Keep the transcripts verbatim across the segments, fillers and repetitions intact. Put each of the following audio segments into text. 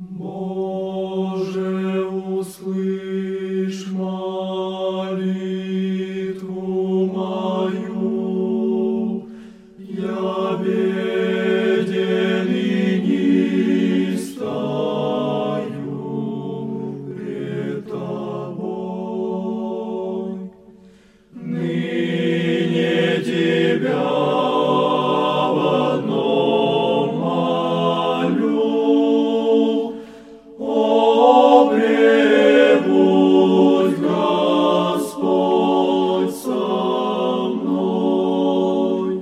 Боже, услышь молитву мою, я беден и не стою пред Тобой. Ныне Тебя в одном молю: о, пребудь, Господь, со мной.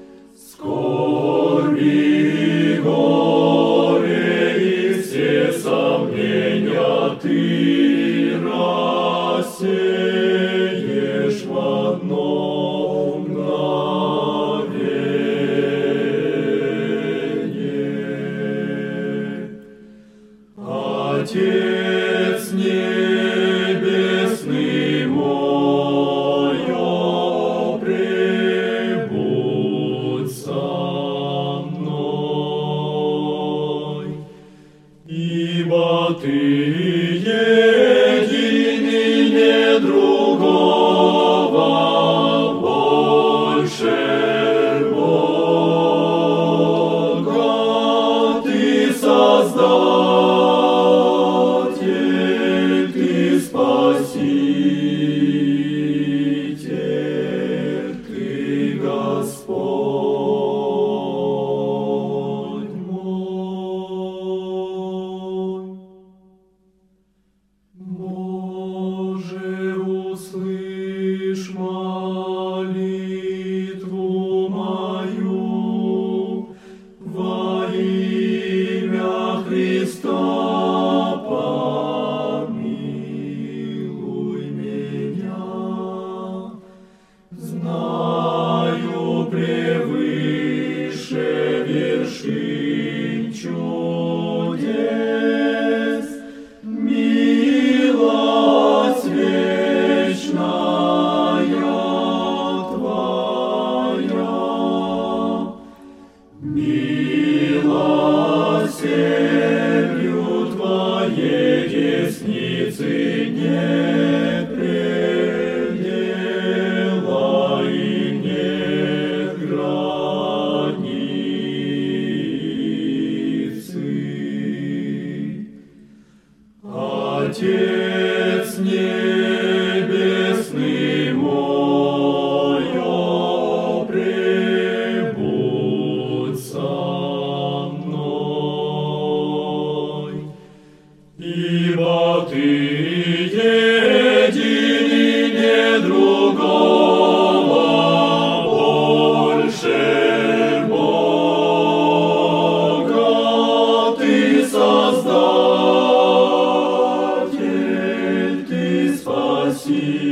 Скорби и горе и все сомнения Ты рассеешь в одно мгновение. Отец небесный мой, о, пребудь со мной, ибо Ты един и не другого больше Бога. Ты Создатель, Ты Спаситель, Ты Господь мой. Боже, услышь молитву мою, во имя Христа помилуй меня. Знаю, превыше вершин чудес милость вечная Твоя, милосердию Твоей десницы нет предела и нет границы. Отец небесный мой, о, пребудь со мной, ибо Ты един и не другого больше Бога. Ты Создатель, Ты Спаситель,